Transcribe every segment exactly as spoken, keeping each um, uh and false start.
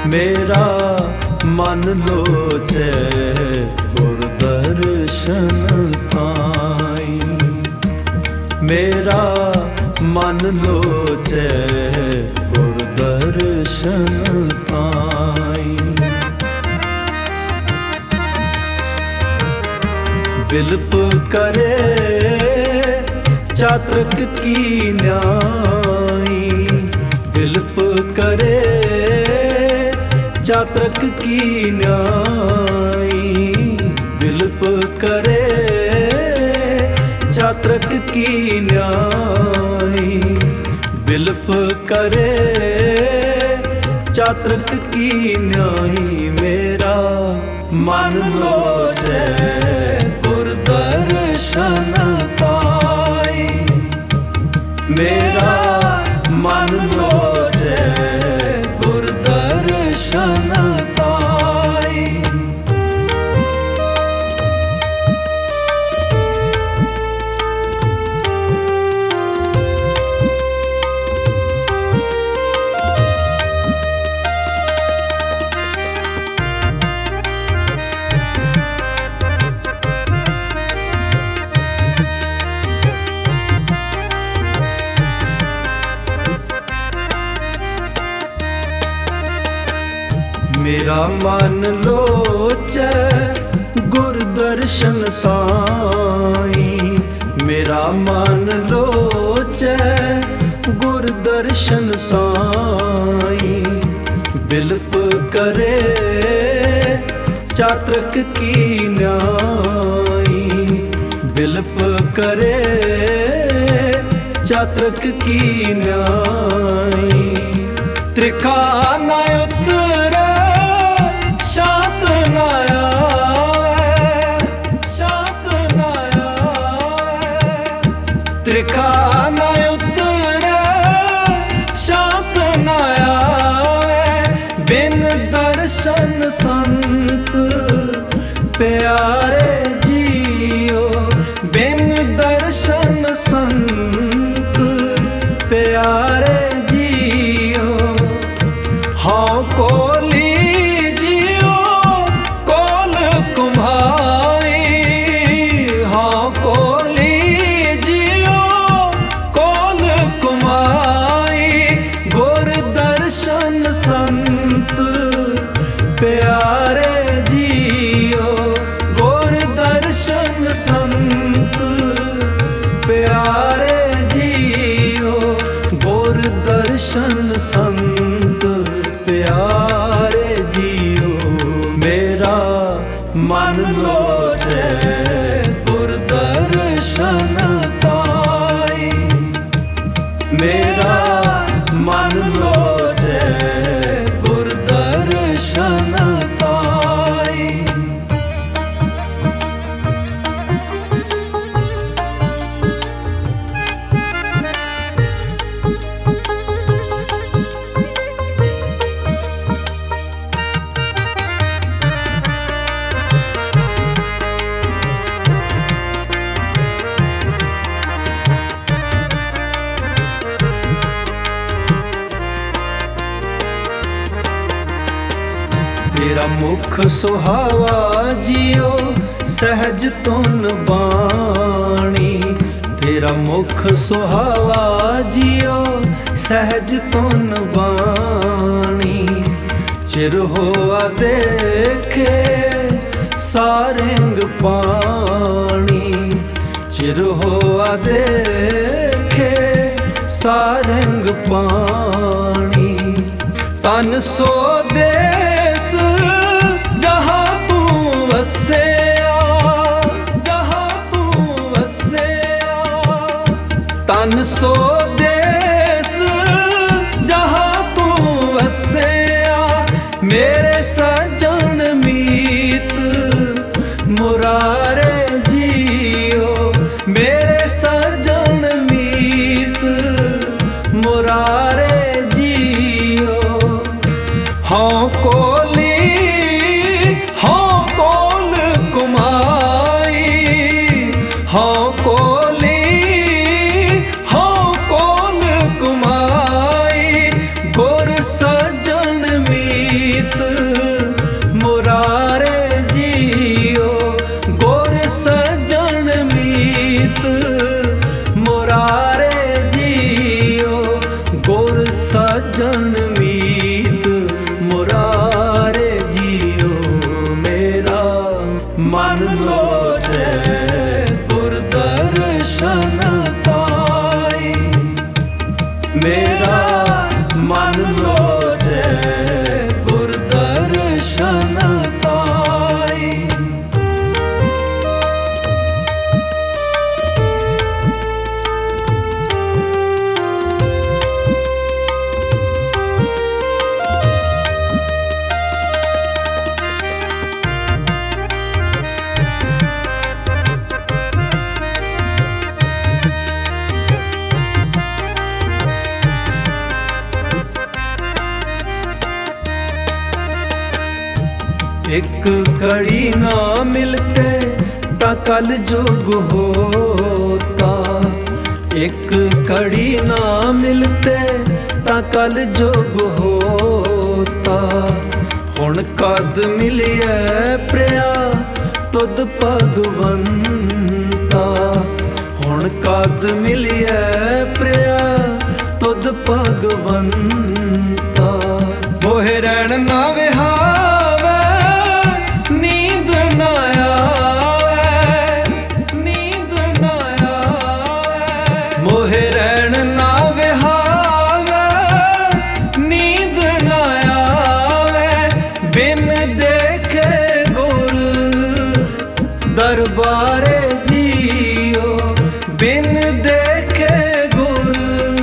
मेरा मन लोचे गुर दर्शन थाई। मेरा मन लोचे गुर दर्शन थाई। बिलप करे चातृक की न्याई। बिलप करे चातृक की न्याई। बिलप करे चातृक की न्याई। बिलप करे चातृक की न्याई। मेरा मन लोचे गुर दर्शन ताई। मेरा मन लोचे गुर दर्शन ताई। मेरा मन लोचे गुर दर्शन ताई। मेरा मन लोचे गुर दर्शन ताई। बिलप करे चातृक की न्याई। बिलप करे चातृक की न्याई। त्रिखा न उतरे शांत न आवे। शांत न आवे। त्रिखा न उतरे शांत न आवे। बिन दर्शन संत प्यारे जियो। बिन दर्शन संत प्यारे जियो। हाँ कोली जियो कोल कुम्हाई। हाँ कोली जियो कोल कुम्हाई। गुर दर्शन संत प्यारे जियो। गुर दर्शन संत प्यारे जियो। गुर दर्शन संत प्यारे जियो। मेरा मन लोचे गुर दर्शन ताई। मेरा मन लोचे गुर दर्शन ताई। तेरा मुख सुहावा जियो सहज तुन बाणी। तेरा मुख सुहावा जियो सहज तुन बाणी। चिर होआ देखे सारंग पानी। चिर होआ देखे सारंग पानी। तन सो देस जहाँ तू वसया। जहाँ तू वसया। तन सो देस जहाँ तू वसया। मेरे सजन मीत मुरारे जियो। मेरे सजन मीत मुरारे जियो। हाँ कोली हाँ कोल कुमाई। हाँ कोली हाँ कोल कुमाई। गुर सजन मीत साजन मीत मुरारे जियो मेरा मन लोचे गुर दर्शन ताई मेरा मन लोचे गुर दर्शन ताई। एक घड़ी ना मिलते ता कल जुग होता, एक घड़ी ना मिलते ता कल जुग होता। हुण कद मिलिए प्रिया तुद भगवंता, हुण कद मिलिए प्रिया तुद भगवंता। मोहे रैन ना विहावे नींद ना आवे, नींद ना आवे। मोहे रैन ना विहावे नींद ना आवे, बिन देखे गुर दरबारे जियो, बिन देखे गुर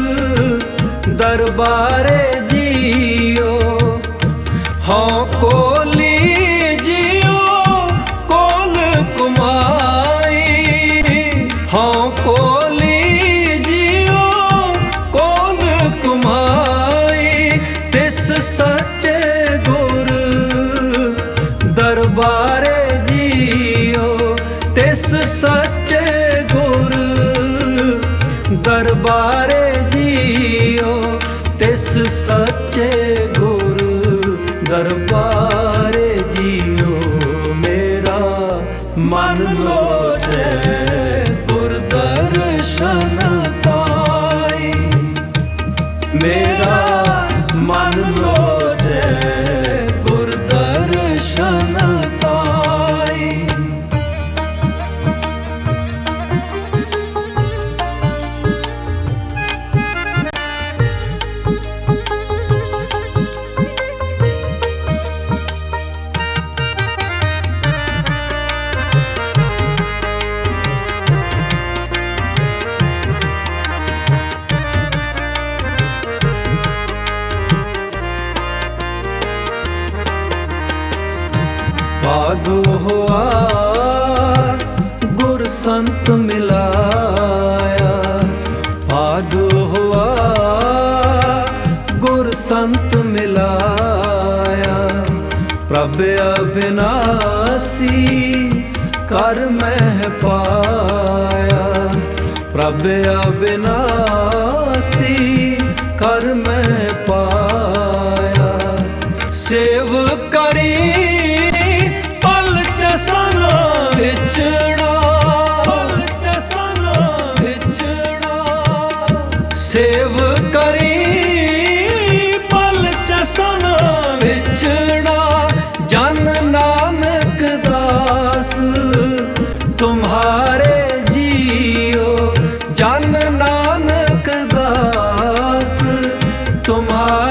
दरबारे जियो। हाँ कोली जियो कोल कुमाई, हाँ कोली जियो कोल कुमाई। तिस सच्चे गुर दरबारे जियो, तिस सच्चे गुर दरबारे जियो, तिस सच्चे गुर दरबारे जियो मेरा मन लोचे गुर दर्शन ताई मेरा मन लोचे गुर दर्शन ताई। भाग हुआ गुर संत मिलाया, भाग हुआ गुर संत मिलाया। प्रभ अविनाशी कर मैं पाया, प्रभ अविनाशी कर मैं पाया। सेव करी चसना विछड़ा, चसना विछड़ा। सेव करी पल चसना विछड़ा, जन नानक दास तुम्हारे जियो, जन नानक दास तुम्हारे